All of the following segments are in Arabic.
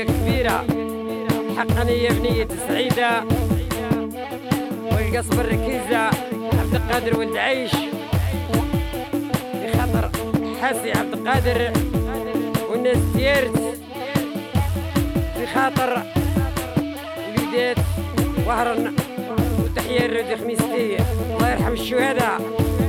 بنية كبيرة، حقنية بنية سعيدة والقصب الركيزة عبد القادر ولد عيش بخاطر حاسي عبد القادر والناس ديارت بخاطر وليدات وهرن وتحية لرودي خميستي الله يرحم الشهداء.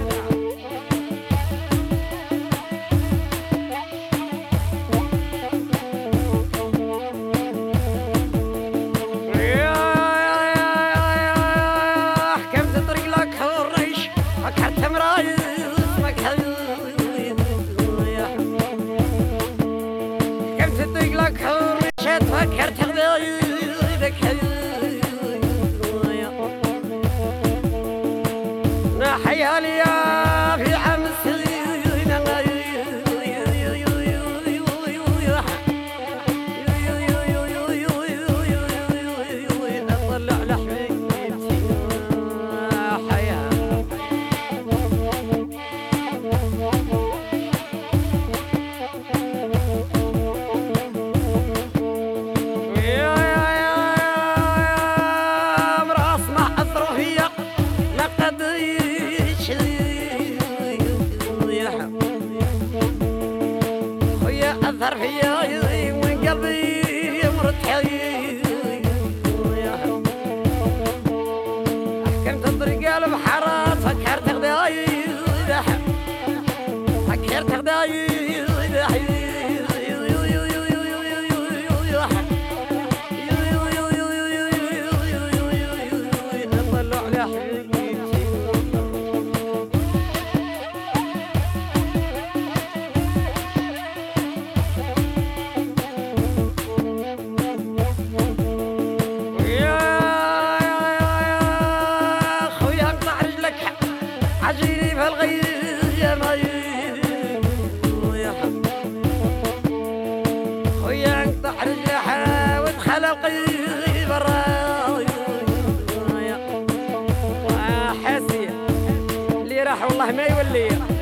فكرت غيرك ناحيها لي في عام السنين اطلع على حبيبتي حياه أثر فيا من قلبي مرتحي حكمت الطريق البحر فكرت غداي فكرت غداي طلعوا على حبيبتي عجيني في الغير يا خويا انقطع رجلها ودخل القيد برا حاسية اللي راح والله ما يولي